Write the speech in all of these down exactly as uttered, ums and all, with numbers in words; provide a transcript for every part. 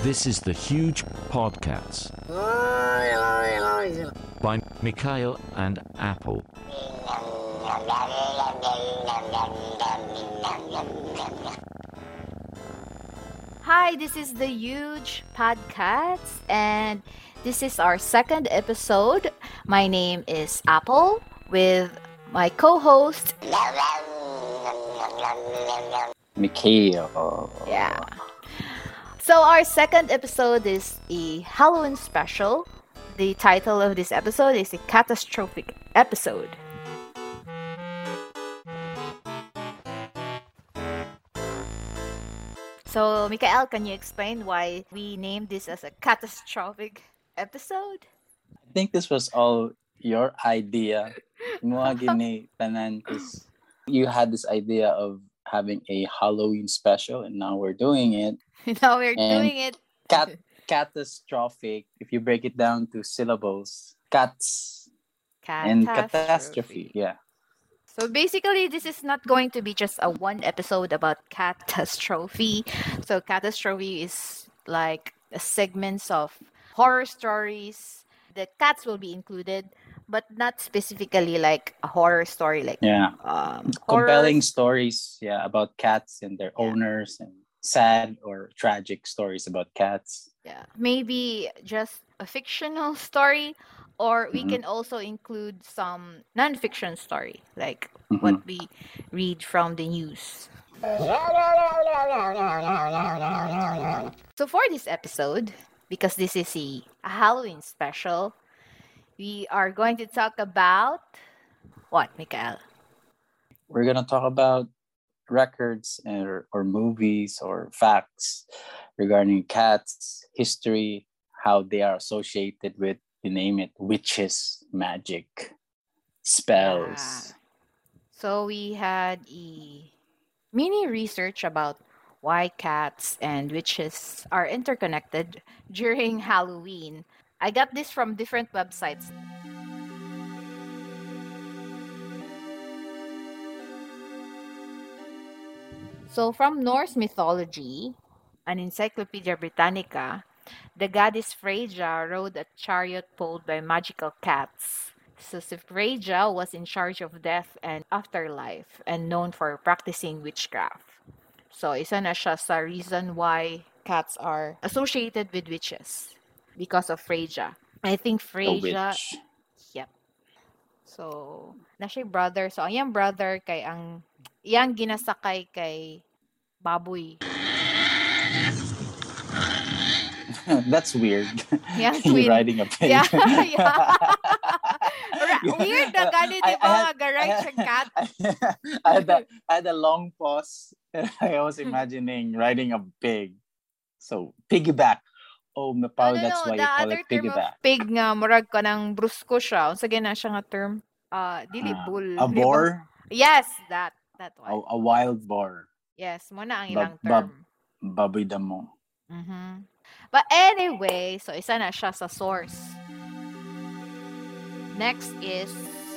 This is the Huge Podcast by Mikhail and Apple. Hi, this is the Huge Podcast, and this is our second episode. My name is Apple with my co-host Mikhail. Yeah. So our second episode is a Halloween special. The title of this episode is a catastrophic episode. So, Mikael, can you explain why we named this as a catastrophic episode? I think this was all your idea. Mga gini tanan, 'cause you had this idea of having a Halloween special, and now we're doing it. Now we're And doing it. Cat catastrophic. If you break it down to syllables, cats and catastrophe. Yeah. So basically, this is not going to be just a one episode about catastrophe. So catastrophe is like a segments of horror stories. The cats will be included, but not specifically like a horror story, like Yeah. um, Compelling horror. stories, yeah, about cats and their Yeah. owners, and sad or tragic stories about cats. Yeah, maybe just a fictional story, or we Mhm. can also include some non-fiction story, like Mhm. what we read from the news. So for this episode, because this is a, a Halloween special, we are going to talk about what, Mikael? We're gonna talk about records or, or movies or facts regarding cats, history, how they are associated with, you name it, witches, magic, spells. So we had a mini research about why cats and witches are interconnected during Halloween. I got this from different websites. So from Norse mythology, an Encyclopedia Britannica, the goddess Freyja rode a chariot pulled by magical cats. So si Freyja was in charge of death and afterlife and known for practicing witchcraft. So isa na siya sa reason why cats are associated with witches because of Freyja. I think The Freyja, witch. yep. So, na siya brother. So, ang iyang brother kay ang iyang ginasakay kay baboy. That's weird. Yeah, You twin. riding a pig. Yeah, yeah. Ra- Weird na gani, di I- I ba? had- Mag-ride I siya cat. I had a, I had a long pause. I was imagining riding a pig. So piggyback. Oh, No, Mapao, no, that's no. why The you call other it term of piggyback. pig nga, murag ka ng brusko siya. Unsa gina siya nga term? Ah, dili Ah, bull. a di ba? boar, Yes, that. That a, one. a wild boar. Yes, mo na ang Bab, ilang bab, term. baboy damo. Mhm. But anyway, so isa na siya sa source. Next is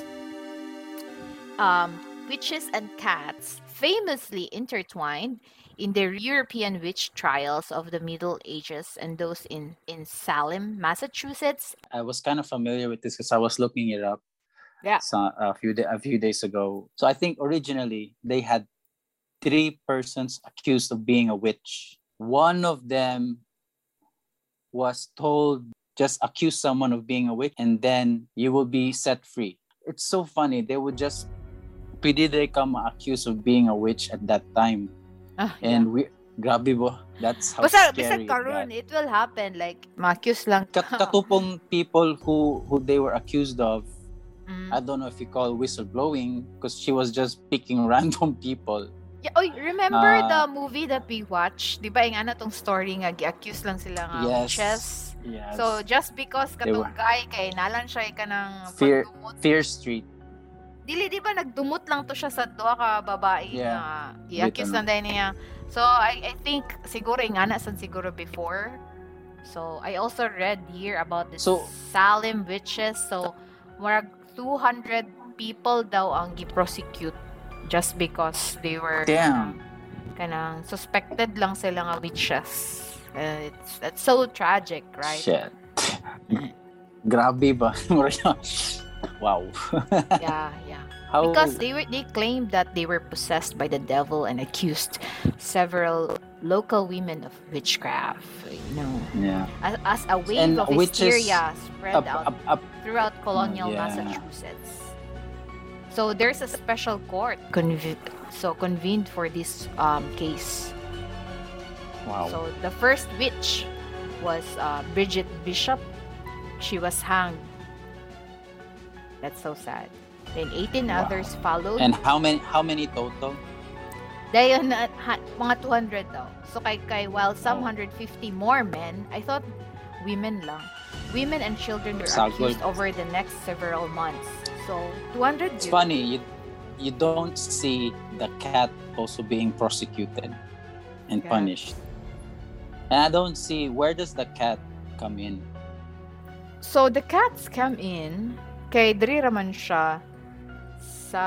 um, witches and cats famously intertwined in the European witch trials of the Middle Ages and those in, in Salem, Massachusetts. I was kind of familiar with this because I was looking it up Yeah. so, a few da- a few days ago. So I think originally they had three persons accused of being a witch. One of them was told, just accuse someone of being a witch and then you will be set free. It's so funny. They would just pwede they come accused of being a witch at that time. Ah, And we grabe bo. That's how Basta, basta scary it karon, got. it will happen. Like, makuse lang Kat- Katupong people who who they were accused of, Mm. I don't know if you call whistleblowing, because she was just picking random people. Yeah, oy, remember Ah. the movie that we watched? Di ba yung ano tong story nga, gi-accuse lang sila nga Yes. witches? Yes. So, just because They katong were- guy kay nalan siya ka ng Fear- pagdumot. Fear Street. Dili, di ba nagdumot lang to siya sa duha ka babae Yeah. nga i-accuse Dito lang dahil niya. So, I, I think siguro yung ana sad siguro before. So, I also read here about the So- Salem witches. So, murag two hundred people daw ang gi-prosecute just because they were Damn. Kanang suspected lang sila nga witches. Uh, it's that's so tragic, right? Shit. Grabe ba? Wow. Yeah, yeah. How? Because they were they claimed that they were possessed by the devil and accused several local women of witchcraft. You know, Yeah. as, as a wave And of witches hysteria spread Up, out up, up. throughout colonial Yeah. Massachusetts. So there's a special court conv- so convened for this um, case. Wow. So the first witch was uh, Bridget Bishop. She was hanged. That's so sad. Then eighteen Wow. others followed. And how many? How many total? Dayon na ha, mga two hundred daw. So kay kay while some Oh. one hundred fifty more men, I thought women lang. Women and children were Sagol. accused over the next several months. So two hundred It's yun. funny. You, you don't see the cat also being prosecuted and Yeah. punished. And I don't see where does the cat come in. So the cats come in kay diri raman siya sa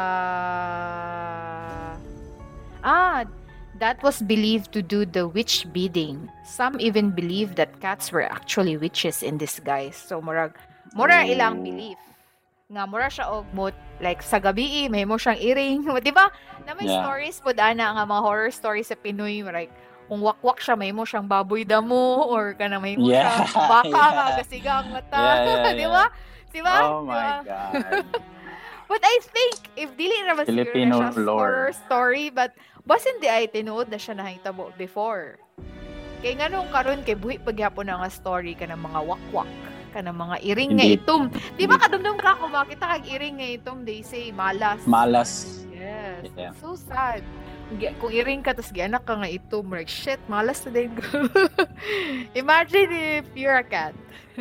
Ah, that was believed to do the witch bidding. Some even believe that cats were actually witches in disguise. So murag mura Oh. ilang belief. Nga mura siya og mo like sa gabi may mo siyang earring, di ba? Na may Yeah. stories pod ana nga mga horror stories sa Pinoy like kung wakwak siya may mo siyang baboy damo or kana may mo Yeah, siyang baka yeah. nga gasiga ang mata. Yeah, yeah, di yeah. ba? Di ba? Oh Di my ba? god. But I think if dili naman siguro Filipino na siya lore. horror story but basin di ay tinuod na siya nahitabo before. Kay nganong karon kay buhi pagyapon na nga story ka ng mga wakwak ka ng mga iring nga Indeed. itom. Di ba kadumdum ka kung makita kag iring nga itom they say malas. Malas. Yes. Yeah. So sad. Gi- Kung iring ka tapos gianak ka nga itom like shit malas na din ko. Imagine if you're a cat.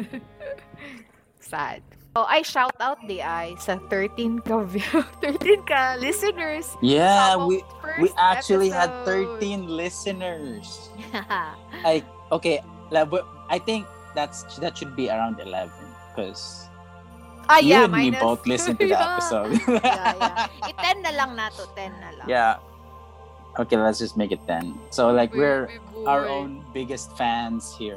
Sad. Oh, I shout out the I sa thirteen ka view, thirteen ka listeners. Yeah, sa we first we actually had episode. thirteen listeners. I okay, la- but I think that's that should be around eleven because ah, you yeah, and me minus- both listened to the Yeah. episode. yeah, yeah. I-ten na lang nato, ten na lang. Yeah. Okay, let's just make it ten. So like we're Baby our boy. own biggest fans here.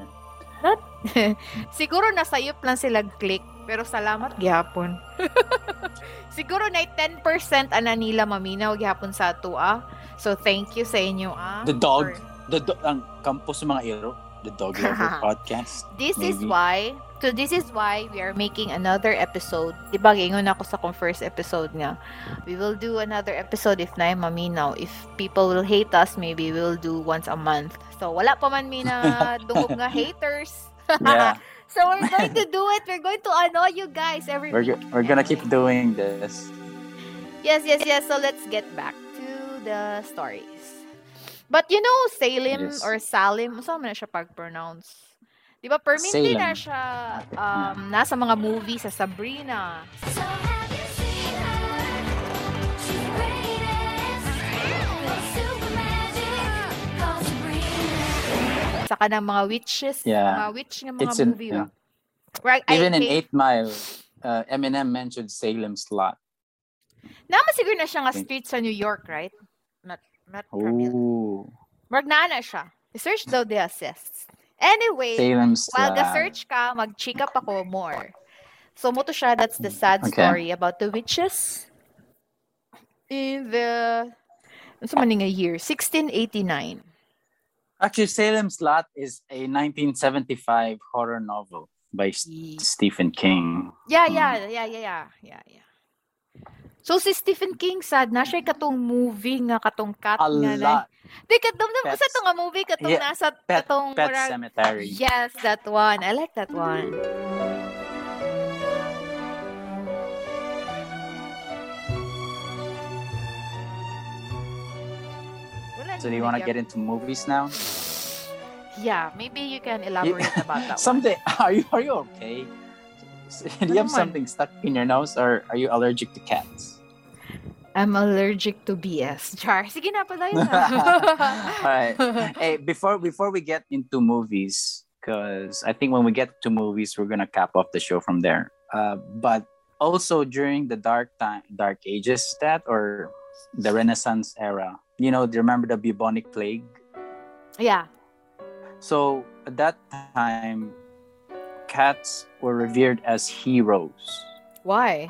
Siguro nasa sayop lang sila click, pero salamat gihapon. Siguro na ten percent ana nila maminaw gihapon sa ato ah. So thank you sa inyo ah. The dog, for- the do- ang campus ng mga iro, the Dog Lover podcast. This is Maybe. why, so this is why we are making another episode. Diba, gingon ako sa kong first episode nga. We will do another episode if na maminaw. If people will hate us, maybe we'll do once a month. So, wala pa man mi na dungog nga haters. Yeah, So, we're going to do it. We're going to annoy you guys every we're week. go- we're gonna keep Anyway. doing this. Yes, yes, yes. So, let's get back to the stories. But you know, Salem Yes. or Salim, saan man na siya pag-pronounce? Di ba, permanently Salem. na siya um, nasa mga movies sa Sabrina. So have you seen her? She's the greatest. With super magic, called Sabrina. Saka ng mga witches, Yeah. mga witch ng mga It's in- movie. yeah. ba? Right, Even I, in I, Eight Mile, uh, Eminem mentioned Salem's Lot. Naman siguro na siya nga Think- street sa New York, right? Not, not familiar. Oh, Marag na na siya. Search daw the assists. Anyway, Salem's while Lot. ga-search ka, mag-check up ako more. So, mo to siya, that's the sad Okay. story about the witches in the, ano sa maning a year? sixteen eighty-nine. Actually, Salem's Lot is a nineteen seventy-five horror novel by S- Ye- Stephen King. Yeah, Hmm. yeah, yeah, yeah, yeah, yeah, yeah. So, si Stephen King, sad na siya katong movie nga, katong cat A nga na. lot. Di, katong, Pets. sa itong nga movie, katong Yeah, nasa, Pet, katong, Pet murag- Cemetery. Yes, that one. I like that one. Wala So do you naman want to nagyap- get into movies now? Yeah, maybe you can elaborate about that one. Someday, are you are you okay? Do you have naman? something stuck in your nose, or are you allergic to cats? I'm allergic to B S. Char, sige na, pala yun. Alright. Hey, before before we get into movies, because I think when we get to movies, we're gonna cap off the show from there. Uh, but also during the dark time, dark ages, is that or the Renaissance era. You know, do you remember the bubonic plague? Yeah. So at that time, cats were revered as heroes Why?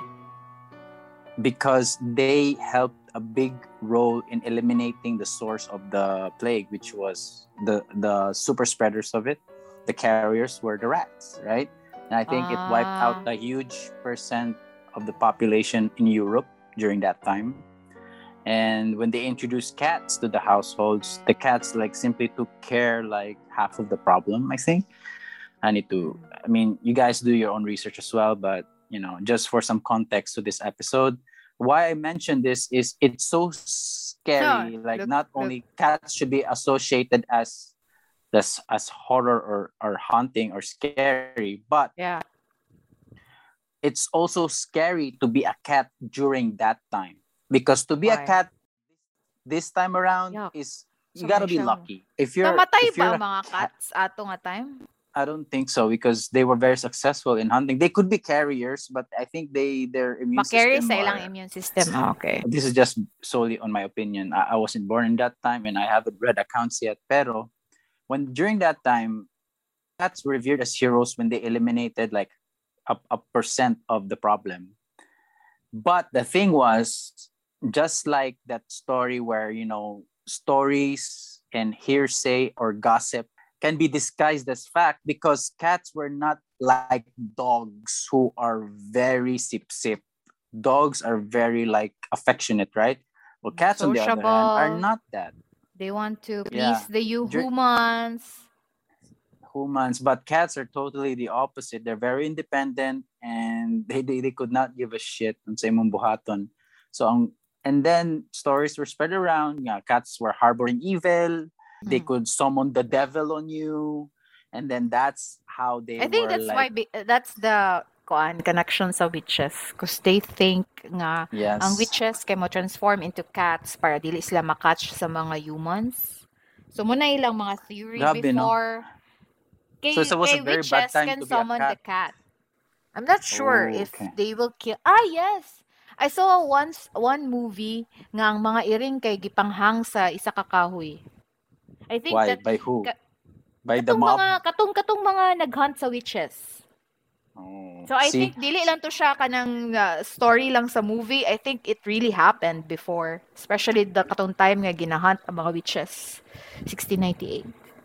because they helped a big role in eliminating the source of the plague, which was the the super spreaders of it. The carriers were the rats, right? And I think it wiped out Ah. a huge percent of the population in Europe during that time. And when they introduced cats to the households, the cats like simply took care like half of the problem, I think. I need to, I mean, you guys do your own research as well, but you know, just for some context to this episode, why I mentioned this is it's so scary. No, like look- not look. only cats should be associated as as, as horror or, or haunting or scary, but Yeah. it's also scary to be a cat during that time. Because to be a Why? cat this time around Yuck. is you So gotta be may siya. lucky. If you're Namatay if you're ba a ang mga cat- cats ato nga time? I don't think so because they were very successful in hunting. They could be carriers, but I think they their immune Makarry system sa ilang are- immune system. Ah, okay. This is just solely on my opinion. I, I wasn't born in that time and I haven't read accounts yet. Pero when during that time, cats were revered as heroes when they eliminated like a, a percent of the problem. But the thing was, just like that story where, you know, stories and hearsay or gossip can be disguised as fact because cats were not like dogs who are very sip-sip. Dogs are very like affectionate, right? Well, cats on the other hand are Sociable. not that. They want to Yeah. please the you Dur- humans. Humans, but cats are totally the opposite. They're very independent and they, they, they could not give a shit on sa imong buhaton. So ang and then stories were spread around. Yeah, cats were harboring evil. They Hmm. could summon the devil on you, and then that's how they. I think were that's why like, bi- that's the kuan connection sa witches because they think nga yes, ang witches kay mo transform into cats para dili sila makatch sa mga humans. So muna ilang mga theory Grabe, no? before. Kay, So it was a kay very bad witches time can to be a summon the cat. cat. I'm not sure Oh, if okay. they will kill. Ah, yes. I saw once one movie nga ang mga iring kay gipanghang sa isa ka kahoy. I think Why? that By who? ka- By the katong mob? mga katong katong mga naghunt sa witches. Oh, So I see? think dili lang to siya kanang uh, story lang sa movie. I think it really happened before, especially the katong time nga ginahunt ang mga witches. sixteen ninety-eight.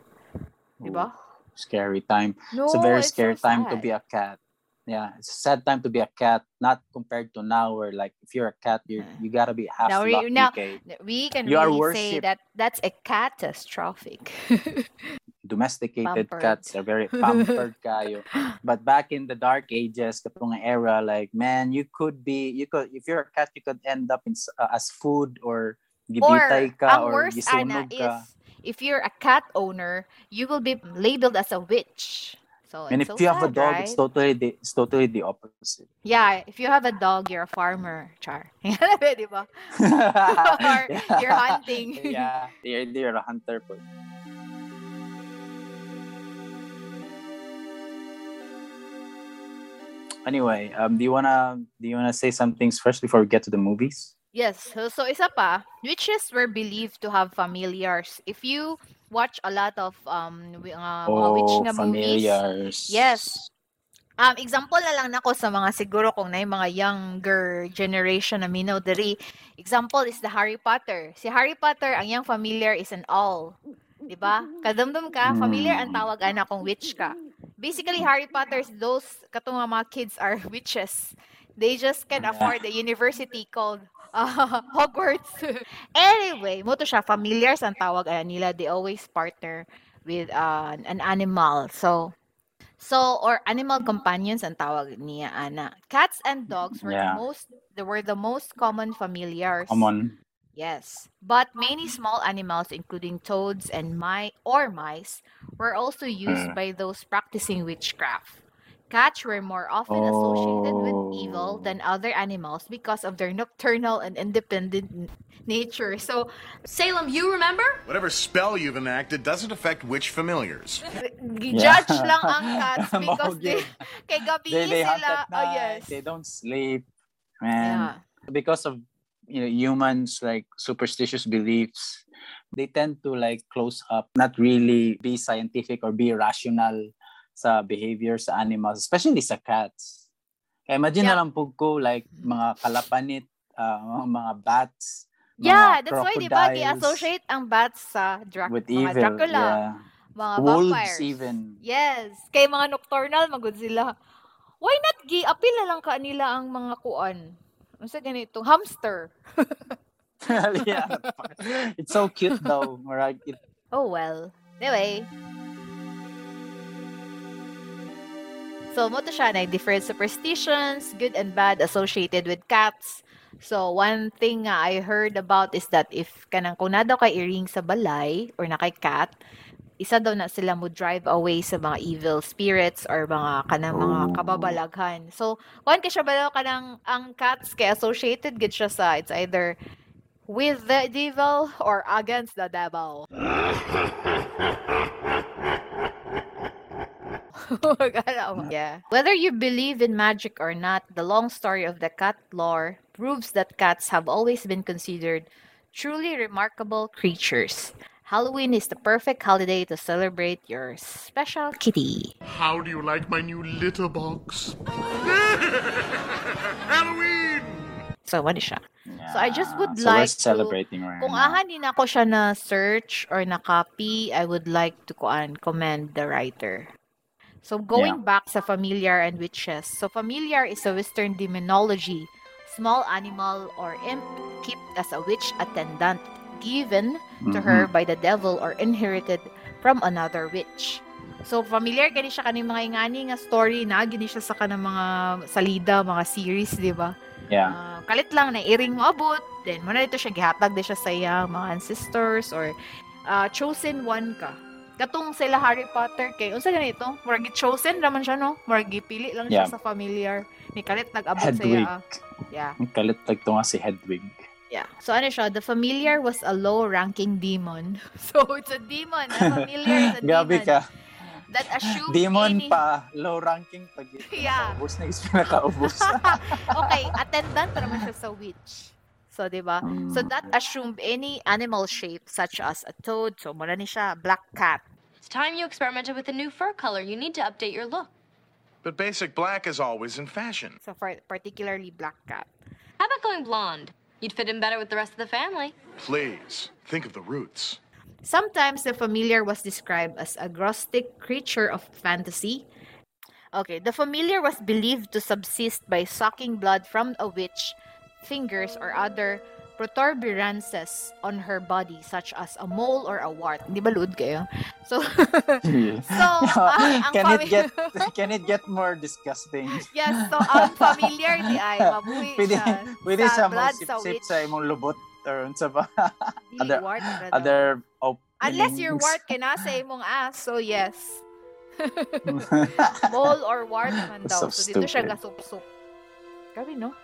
Diba? Scary time. No, It's a very it's scary so time to sad. be a cat. Yeah, it's a sad time to be a cat. Not compared to now, where like if you're a cat, you Yeah. you gotta be half Now we- lucky. now- kay We can You are really say worshipped. that that's a catastrophic. Domesticated Pampered. cats are very pampered kayo. But back in the dark ages, katong era, like man, you could be, you could if you're a cat, you could end up in s- uh, as food or Or gibitay ka ang or worst, Ana, gisunog is ka. if you're a cat owner, you will be labeled as a witch. So And it's if so you have a sad, dog, right? it's totally the it's totally the opposite. Yeah, if you have a dog, you're a farmer, char. Di ba? Or you're hunting. Yeah, you're, you're a hunter. Po. Anyway, um, do you wanna do you wanna say some things first before we get to the movies? Yes, so, so isa pa, witches were believed to have familiars. If you watch a lot of um wi- uh, mga witch Oh, nga movies, familiars. yes. Um, example na lang nako sa mga siguro kung na yung mga younger generation na minaw diri. Example is the Harry Potter. Si Harry Potter, ang yang familiar is an owl. Diba? Kadumdum ka, familiar ang Mm. tawag ana kung witch ka. Basically, Harry Potter's those katong nga mga kids are witches. They just can Yeah. afford the university called uh, Hogwarts. Anyway, mo to siya familiars ang tawag ana nila. They always partner with uh, an animal. So So, or animal companions ang tawag niya, ana. Cats and dogs were Yeah. the most they were the most common familiars. Common. Yes. But many small animals, including toads and mi- or mice, were also used Mm. by those practicing witchcraft. Cats were more often associated with evil Oh. than other animals because of their nocturnal and independent n- nature. So, Salem, you remember? Whatever spell you've enacted doesn't affect witch familiars. judge lang ang cats because Mao they, gyud. kay gabi They they hunt sila. at Oh, night. yes. They don't sleep. Man. Yeah. Because of you know, humans like superstitious beliefs, they tend to like close up, not really be scientific or be rational sa behavior sa animals, especially sa cats. Kaya imagine Yeah. na lang po ko like mga kalapanit, uh, mga bats, mga Yeah, that's why di ba crocodiles gi-associate ang bats sa Drac- with mga evil. Dracula, Yeah. mga Wolves vampires. even. Yes, kay mga nocturnal magud sila. Why not gi-appeal na lang ka nila ang mga kuan? Unsa ganito? Hamster. Yeah. It's so cute though. Right? It, Oh well. Anyway. So, mo to siya na different superstitions, good and bad associated with cats. So, one thing nga I heard about is that if kanang kung na daw kay iring sa balay or na kay cat, isa daw na sila mo drive away sa mga evil spirits or mga kanang mga Oh. kababalaghan. So, kuan kay siya ba daw kanang ang cats kay associated gid siya sa it's either with the devil or against the devil. Yeah. Whether you believe in magic or not, the long story of the cat lore proves that cats have always been considered truly remarkable creatures. Halloween is the perfect holiday to celebrate your special kitty. How do you like my new litter box? Halloween! So, what is siya? So, I just would so like we're celebrating right Kung now. aha din ako siya na search or na copy, I would like to kuan commend the writer. So going back sa familiar and witches. So familiar is a Western demonology, small animal or imp kept as a witch attendant given to her by the devil or inherited from another witch. So familiar kani siya kani mga ingani nga story na gini siya sa kanang mga salida, mga series, di ba? Yeah. Ah, kalit lang na iring mo abot, then mo na ito siya gihatag di siya sa iyang mga ancestors or ah, chosen one ka. Katong sila Harry Potter kay unsa ganito? Murag chosen raman siya no? Murag gipili lang siya Yeah. sa familiar. Ni kalit nag-abot sa Hedwig. iya. Yeah. Ang kalit like to nga si Hedwig. Yeah. So ano siya, the familiar was a low-ranking demon. So it's a demon. A familiar is a Gabi demon ka. that assumed Demon any... pa. Low ranking pag Yeah. ubos na is pinakaubos. Okay, attendant naman siya sa witch. So, di ba? So, that assumed any animal shape such as a toad. So, mula ni siya, black cat. It's time you experimented with a new fur color. You need to update your look. But basic black is always in fashion. So, for particularly black cat. How about going blonde? You'd fit in better with the rest of the family. Please, think of the roots. Sometimes the familiar was described as a grotesque creature of fantasy. Okay, the familiar was believed to subsist by sucking blood from a witch, fingers, or other protuberances on her body, such as a mole or a wart. Di ba lud kayo? So, so ang, ang can it fami- get can it get more disgusting? yes, so ang familiar di ay mabuhi Pwede, siya pwede sa siya blood mo sa sip-sip witch. sa imong lubot or unsa ba? Dili other- wart na daw. Other openings. Unless your wart kina sa imong ass, so yes. Mole or wart man daw. So So, dito siya stupid. gasup-sup. Grabe, no?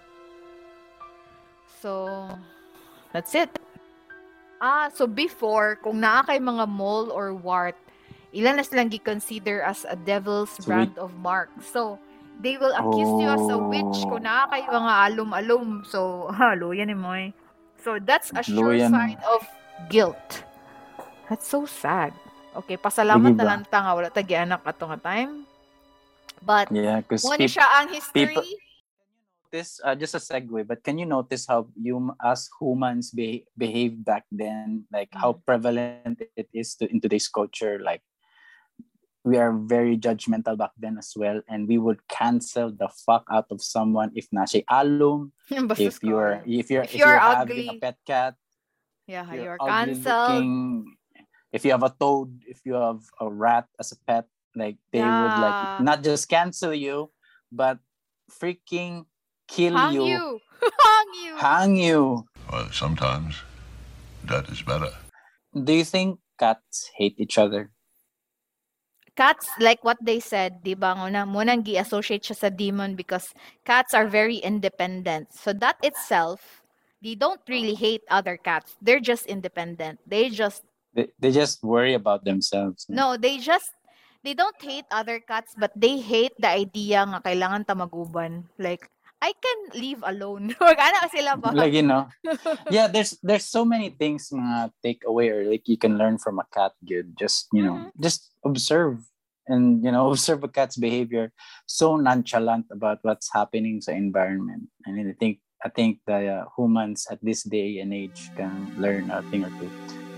So, that's it. Ah, so before, kung naa kay mga mole or wart, ilan na silang gi-consider as a devil's Sweet. brand of mark. So, they will accuse you as a witch kung naa kay mga alum-alum. So, ha, luyan ni mo eh. So, that's a sure Luyan. sign of guilt. That's so sad. Okay, pasalamat Sige na ba? lang ta nga wala tagi anak ato nga time. But Yeah, because mo ni siya ang history. people- this uh, just a segue, but can you notice how you as humans be, behave back then, like how Mm. prevalent it is to in today's culture? Like we are very judgmental back then as well, and we would cancel the fuck out of someone if na siya alum, Bastos if ko. you're if you're If if you're you're ugly. having a pet cat, Yeah, you're, you're ugly cancelled. looking. If you have a toad, if you have a rat as a pet, like they would like Yeah. not just cancel you, but freaking kill Hang you, you. Hang you. hang you. Well, sometimes that is better. Do you think cats hate each other? Cats, like what they said, di ba, nga na, munang gi-associate siya sa demon because cats are very independent. So that itself, they don't really hate other cats. They're just independent. They just, They, they just worry about themselves. no, they just, they don't hate other cats, but they hate the idea nga kailangan tamaguban. Like, I can leave alone. Wag ana sila ba? Like, you know, yeah, there's there's so many things mga take away or like you can learn from a cat. Good, just you know, Mhm. just observe and you know observe a cat's behavior. So nonchalant about what's happening sa environment. I mean, I think I think the uh, humans at this day and age can learn a thing or two.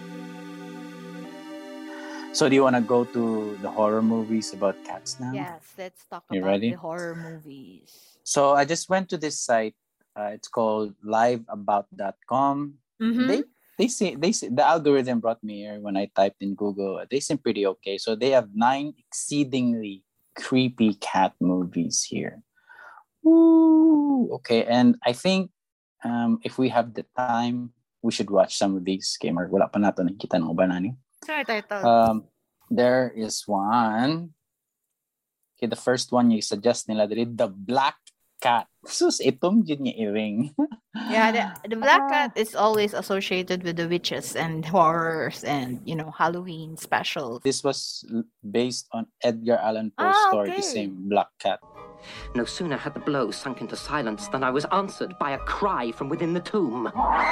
So do you want to go to the horror movies about cats now? Yes, let's talk You about ready? the horror movies. So I just went to this site. Uh, it's called live about dot com. Mhm. They they say they say the algorithm brought me here when I typed in Google. They seem pretty okay. So they have nine exceedingly creepy cat movies here. Woo! Okay, and I think um, if we have the time, we should watch some of these. Gamer, wala pa nato nakita ng uban ani. Sorry, title. Um, there is one. Okay, the first one you suggest nila diri, the Black Cat. Sus, itong yun niya i-ring. Yeah, the, the black cat is always associated with the witches and horrors and you know Halloween specials. This was l- based on Edgar Allan Poe's Ah, story, the okay. same Black Cat. No sooner had the blow sunk into silence than I was answered by a cry from within the tomb.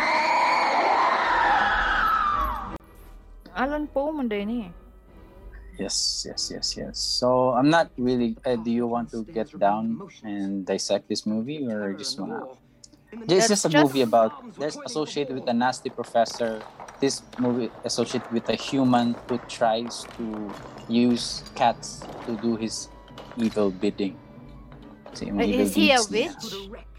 Alan Poe man din eh. Yes, yes, yes, yes. So I'm not really. Uh, do you want to get down and dissect this movie, or just wanna? It's That's just a just- movie about. There's associated with a nasty professor. This movie associated with a human who tries to use cats to do his evil bidding. So, yung Uh, evil Is he a deeds niya. witch?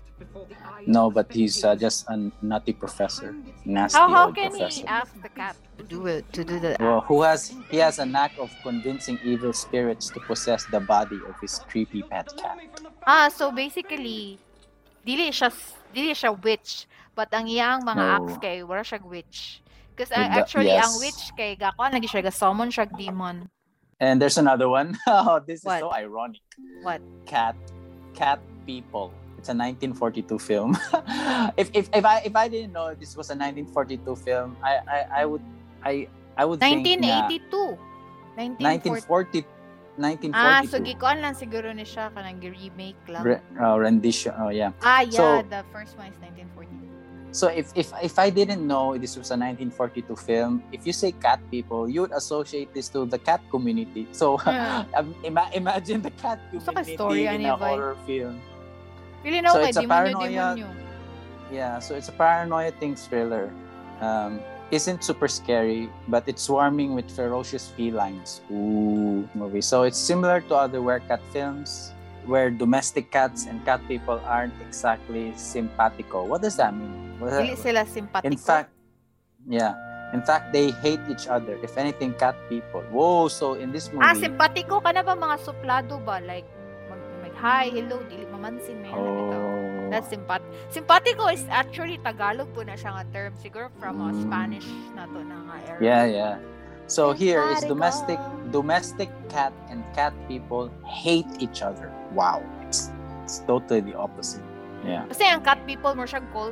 No, but he's uh, just a nutty professor. Nasty How how old can professor. he ask the cat to do it to do the Well, who has he has a knack of convincing evil spirits to possess the body of his creepy pet cat. Ah, so basically dili siya dili siya witch, but ang iyang mga No. acts kay wala siya witch. Because With the- actually ang yes. witch kay gako lagi siya ga summon siya demon. And there's another one. Oh, this is What? so ironic. What? Cat, cat people. It's a nineteen forty-two film. if, if if I if I didn't know this was a nineteen forty-two film, I I, I would I I would nineteen think na eighty-two. nineteen forty nineteen forty-two. Ah, so gikuan lang siguro ni siya kanang remake lang. Re- uh, rendition. Oh yeah. ah, yeah, so- the first one is nineteen forty-two. So if if if I didn't know this was a nineteen forty-two film, if you say cat people, you would associate this to the cat community. So Yeah. um, ima- imagine the cat Gusto ka community story, in ano, a boy? horror film. Pili na So ako kay it's a demonyo paranoia- demonyo. Yeah, so it's a paranoia thing thriller. Um, isn't super scary, but it's swarming with ferocious felines. Ooh, movie. So it's similar to other werecat films, where domestic cats and cat people aren't exactly simpatico. What does that mean? What Dili sila simpatiko. In fact, yeah. In fact, they hate each other. If anything, cat people. Whoa! So in this movie, ah, simpatiko ka na ba mga suplado ba? Like, mag, mag hi, hello, dili mamansin may oh. oh, That's simpat. Simpatiko is actually Tagalog po na siya nga term. Siguro from uh, Mm. Spanish na to na nga era. yeah, yeah. So here is Simpatico. domestic domestic cat and cat people hate each other. Wow, it's, it's totally the opposite. Yeah, Kasi ang cat people mo siya cult.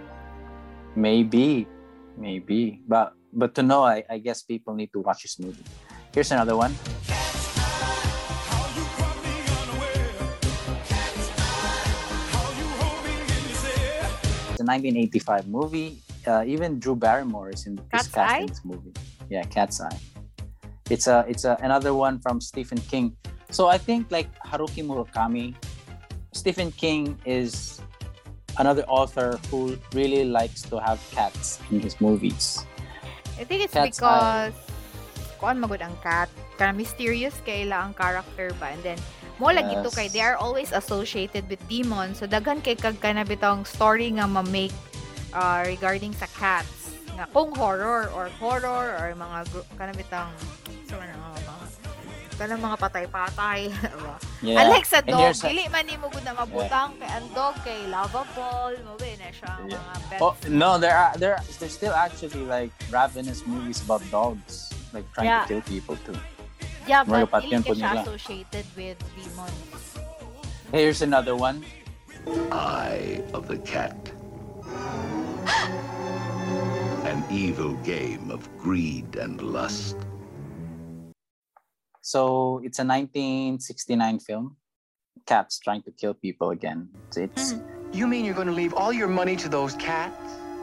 maybe, maybe, but but to know, I, I guess people need to watch this movie. Here's another one. It's a nineteen eighty-five movie. Uh, even Drew Barrymore is in Cat's is cast Eye? in this movie. Yeah, Cat's Eye. It's a it's a another one from Stephen King. So I think like Haruki Murakami, Stephen King is another author who really likes to have cats in his movies. I think it's Cat's because kuan magud ang cat. Kana mysterious kayla ang character ba. And then mo lagi to Yes. kay they are always associated with demons. So daghan kay kag kana bitong story nga ma-make uh, regarding sa cats. Nga kung horror or horror or mga gr- kana bitong so ano mga kana mga patay-patay. Diba? Yeah. Unlike sa And dog, here's a- dili man nimo gud na mabutang kay ang dog kay lovable, mo ba na siya ang Yeah. mga pets. Oh no, there are there are- there's still actually like ravenous movies about dogs, like trying Yeah. to kill people too. Yeah, Mga but dili patyan po ka siya nila. associated with demons. Here's another one. Eye of the Cat. An evil game of greed and lust. So it's a nineteen sixty-nine film. cats trying to kill people again. So it's You mean you're going to leave all your money to those cats?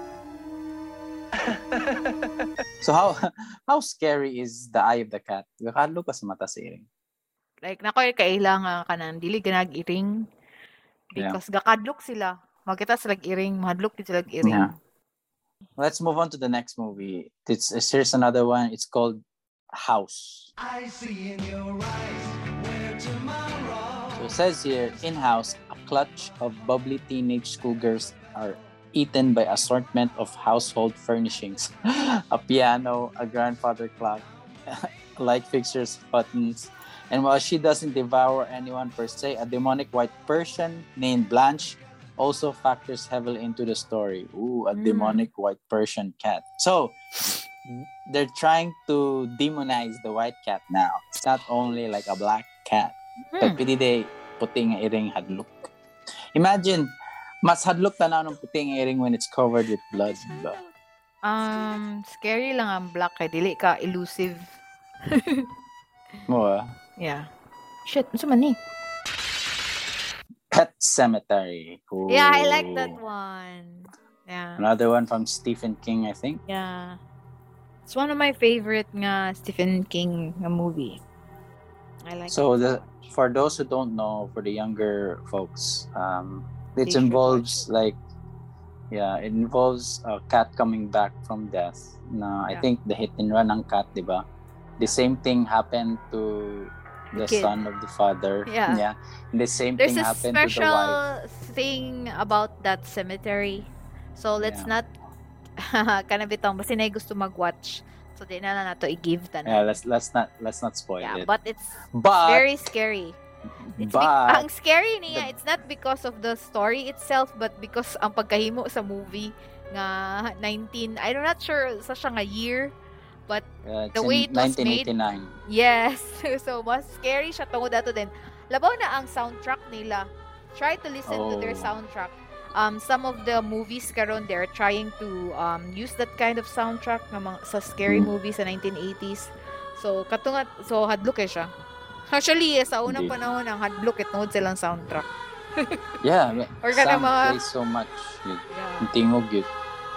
so how how scary is the eye of the cat? Gakadlo ka sa mata sa iring. Like, nakoy kailangan ka ng dili ganag-iring because gakadlok sila. Makita sila iring, mahadlok din sila iring. Yeah. Let's move on to the next movie. It's here's another one. It's called House. I see in your eyes where tomorrow. So it says here, in House, a clutch of bubbly teenage schoolgirls are eaten by assortment of household furnishings. A piano, a grandfather clock, light fixtures, buttons. And while she doesn't devour anyone per se, a demonic white Persian named Blanche also factors heavily into the story. Ooh, a Mm. demonic white Persian cat. So, they're trying to demonize the white cat now. It's not only like a black cat. Hmm. But pwede day puting nga iring hadlok. Imagine, mas hadlok tanaw ng puting nga iring when it's covered with blood. Diba? Um, scary lang ang black kay dili ka elusive. Mo ah. Yeah. Shit, ano man ni? Pet Cemetery. Ooh. Yeah, I like that one. Yeah. Another one from Stephen King, I think. Yeah. It's one of my favorite nga Stephen King nga movie. I like So it. the for those who don't know, for the younger folks, um, it They should involves like, yeah, it involves a cat coming back from death. Na I Yeah. think the hit and run ng cat, diba? The same thing happened to the kid. son of the father. Yeah. And the same There's thing a happened to the special wife. thing about that cemetery. So let's Yeah. not kana bitong basta na gusto mag-watch. So di na na nato i-give tanan. Yeah, let's let's not let's not spoil Yeah, it. but it's But very scary. It's be- but ang scary niya, the- it's not because of the story itself, but because ang pagkahimo sa movie nga nineteen, I'm not sure sa siya nga year, but uh, it's the way in it was made, nineteen eighty-nine. yes. So mas scary siya tungod ato din. Labaw na ang soundtrack nila. Try to listen to their Oh. soundtrack. Um, some of the movies karon they're trying to um, use that kind of soundtrack nga mga, sa scary Mm. movies sa nineteen eighties. So katungat so hadlok eh siya. Actually, eh, sa unang Indeed. panahon ang hadlok it nood silang soundtrack. Yeah, yeah. Or kana Sam mga- plays so much. Yun. Yeah. Ang tingog yun.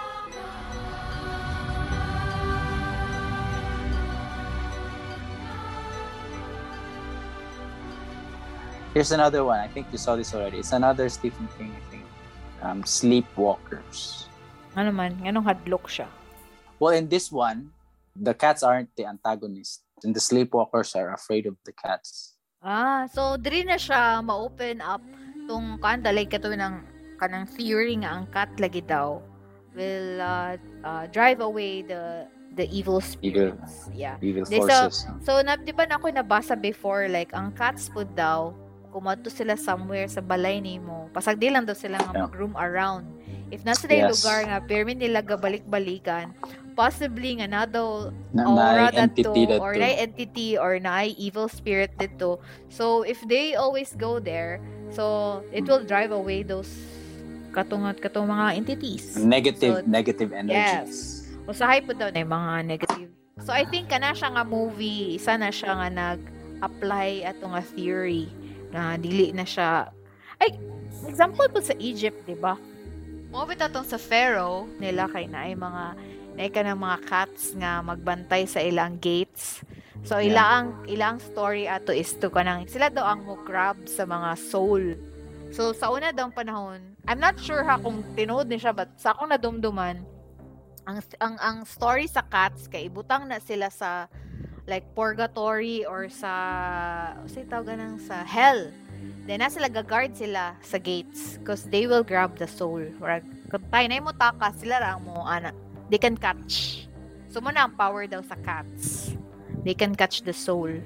Here's another one. I think you saw this already. It's another Stephen King, I think. Um, Sleepwalkers. Ano man, anong hadlok siya? Well, in this one, the cats aren't the antagonist. And the sleepwalkers are afraid of the cats. Ah, so diri na siya ma-open up tong kanta like kato ng kanang theory nga ang cat lagi daw will uh, uh, drive away the the evil spirits. Yeah. Evil They- so, forces. So, na, di ba na ako nabasa before, like, ang cats po daw, kumadto sila somewhere sa balay nimo. Pasag di lang daw sila nga Yeah. mag-roam around. If nasa na yung Yes. lugar nga, permin nila gabalik-balikan, possibly nga na daw Na, aura na entity dadto, that or na entity, or na evil spirit dito. So, if they always go there, so, it will drive away those katungat katong mga entities. negative So, negative energies. usahay po daw na yung mga negative. So, I think kana siya nga movie, isa na siya nga nag-apply ato nga theory na dili na siya. Ay, example po sa Egypt, di ba? Movie tatong sa Pharaoh, nila kay na ay mga na ka ng mga cats nga magbantay sa ilang gates. So, Yeah. ilang ilang story ato is to kanang sila daw ang mo grab sa mga soul. So, sa una daw panahon, I'm not sure ha kung tinood ni siya, but sa akong nadumduman, ang ang ang story sa cats kay ibutang na sila sa like purgatory or sa say tawag ganang sa hell. Then na sila gagard sila sa gates because they will grab the soul. Or kung tayo na mo taka sila ra mo ana. They can catch. So mo na ang power daw sa cats. They can catch the soul.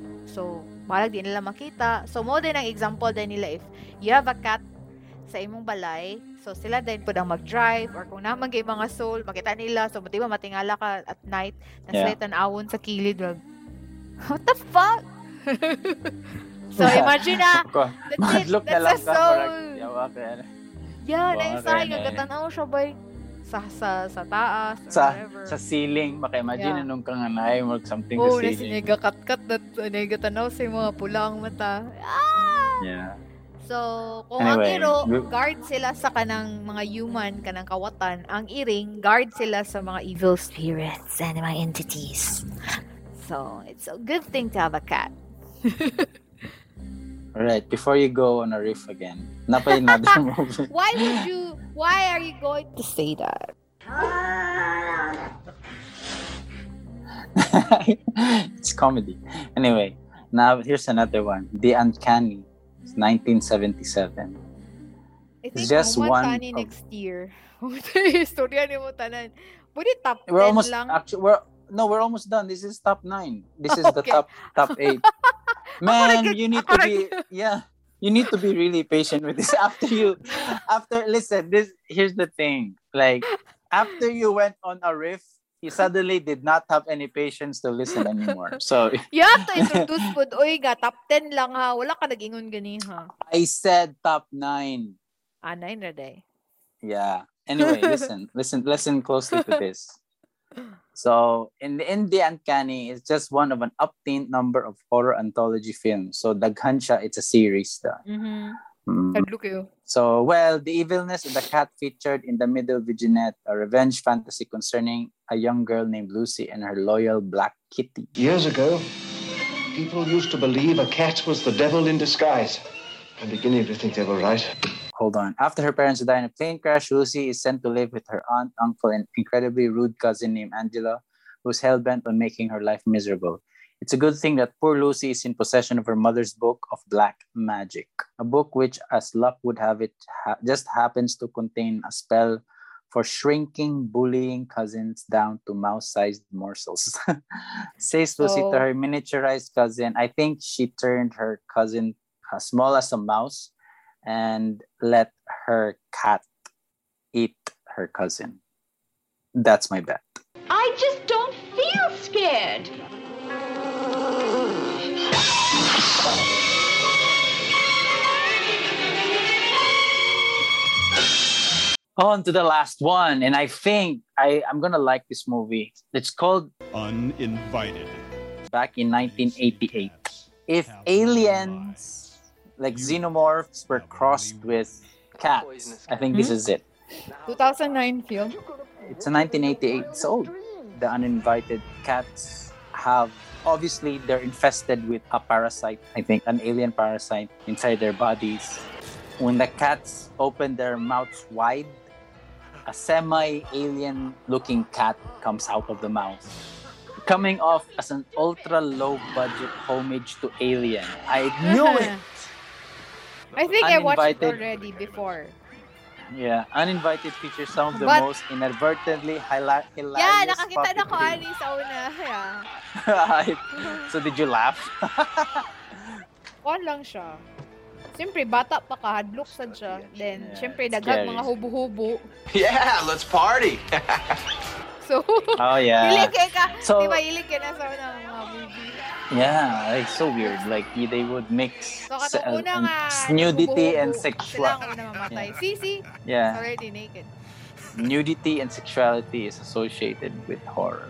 So balag di nila makita. So mo din ang example din nila if you have a cat sa imong balay, so sila din po ang mag-drive or kung naman kay mga soul, makita nila, so di ba matingala ka at night, na sila Yeah. tanawon sa kilid, wag, what the fuck? So imagine na, Ko- that's it, Madlok na that's lang a ka. soul. Parang, yawa ka yan. Yeah, Wow, naisahay okay, nga okay. katanaw siya ba sa sa sa taas or Sa whatever. sa ceiling, maka-imagine Yeah. anong kang anay, or something Oh, sa na ceiling. siniga kat-kat na siniga tanaw sa mga pulang mata. Ah! Yeah. So, kung ang Anyway, iro, we- guard sila sa kanang mga human, kanang kawatan. Ang iring, guard sila sa mga evil spirits and mga entities. So, it's a good thing to have a cat. Alright, before you go on a riff again, napay another movie. Why would you, why are you going to say that? It's comedy. Anyway, now here's another one. The Uncanny. It's nineteen seventy-seven. I think just human one tani of- next year. Istorya ni mo tanan. Pwede top We're ten almost lang. actually we're no, we're almost done. This is top nine. This is the Okay. top top eight. Man, nag- you need ako to be yeah. You need to be really patient with this. After you, after listen, this here's the thing. Like after you went on a riff, you suddenly did not have any patience to listen anymore. So Yeah, to introduce po. Uy, ga, top ten lang ha. Wala ka nag-ingon gani ha. I said top nine. Ah, nine na day. Yeah. Anyway, listen, listen, listen closely to this. So, in the in the Uncanny, it's just one of an upteen number of horror anthology films. So, daghan siya, it's a series. Da. Mm-hmm. Mm. Kadlo kayo. So, well, the evilness of the cat featured in the middle vignette, a revenge fantasy concerning a young girl named Lucy and her loyal black kitty. Years ago, people used to believe a cat was the devil in disguise. I'm beginning to think they were right. Hold on. After her parents die in a plane crash, Lucy is sent to live with her aunt, uncle, and incredibly rude cousin named Angela, who's hell-bent on making her life miserable. It's a good thing that poor Lucy is in possession of her mother's book of black magic, a book which, as luck would have it, ha- just happens to contain a spell for shrinking, bullying cousins down to mouse-sized morsels. Says Lucy So- to her miniaturized cousin, I think she turned her cousin as small as a mouse and let her cat eat her cousin. That's my bet. I just don't feel scared. On to the last one, and I think I, I'm gonna like this movie. It's called Uninvited. back in nineteen eighty-eight. If aliens like xenomorphs were crossed with cats, I think this is it. two thousand nine film. It's a nineteen eighty-eight. It's old. The uninvited cats have obviously they're infested with a parasite. I think an alien parasite inside their bodies. When the cats open their mouths wide, a semi-alien looking cat comes out of the mouth, coming off as an ultra low budget homage to Alien. I knew it. I think I watched it Uninvited. already before. Yeah, Uninvited features some of the But- most inadvertently hila- hilarious. Yeah, nakakita na ko puppetry. ani sa una. Yeah. So did you laugh? Kuan lang siya. Siyempre, bata pa ka, hadlok sad siya. Then, Yeah, siyempre, it's daghang scary. mga hubo-hubo. Yeah, let's party. So, Oh yeah. hilig kay ka. So- Di ba, hilig ka na sa unang mga movie. Yeah, it's so weird. Like they would mix So, se- katong una um, nga, nudity hubo-hubo, and Sila sexual. ang una mamatay. See, see? Yeah, Already naked. nudity and sexuality is associated with horror.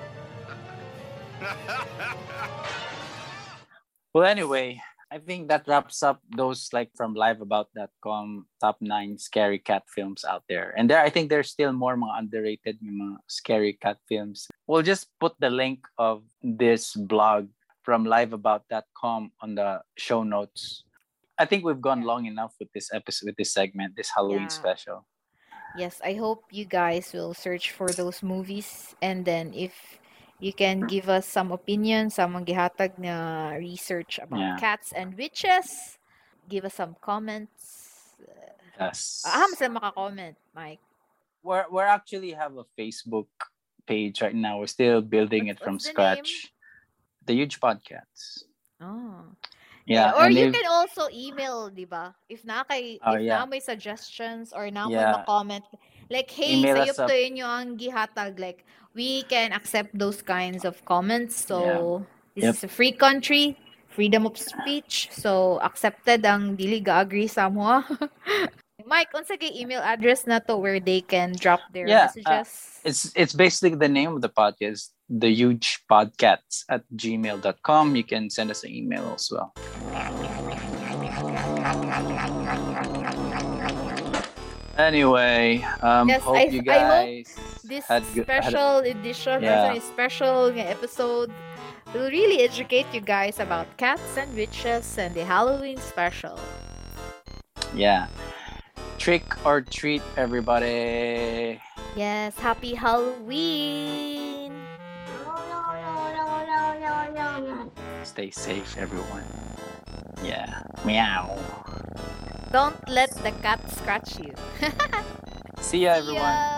Well, anyway, I think that wraps up those like from live about dot com top nine scary cat films out there. And there, I think there's still more mga underrated mga scary cat films. We'll just put the link of this blog from live about dot com on the show notes. I think we've gone long enough with this episode, with this segment, this Halloween Yeah. special. Yes, I hope you guys will search for those movies. And then, if you can give us some opinion sa mga gihatag na research about Yeah. cats and witches, give us some comments. Yes. Aham sila maka-comment, Mike. We're we're actually have a Facebook page right now. We're still building What's- it from what's the scratch. The Huge Podcasts. Oh. Yeah. Or and you if- can also email, di ba? If na kay, Oh, if yeah. na may suggestions or na may Yeah. ma-comment, like, hey, Email sayop us up. to inyo ang gihatag. Like, we can accept those kinds of comments. So, this Yep. is a free country, freedom of speech. So, accepted ang dili ga-agree sa mo. Mike, unsa kay email address na to where they can drop their Yeah, uh, messages? It's it's basically the name of the podcast, the Huge Podcasts at gmail dot com. You can send us an email as well. Anyway, um, Yes, hope I- you I hope guys This had good. Had, special edition, Yeah. or sorry, special episode will really educate you guys about cats and witches and the Halloween special. yeah. Trick or treat, everybody. Yes, happy Halloween! Stay safe, everyone. Yeah. Meow. Don't let the cat scratch you. See ya, See everyone. ya!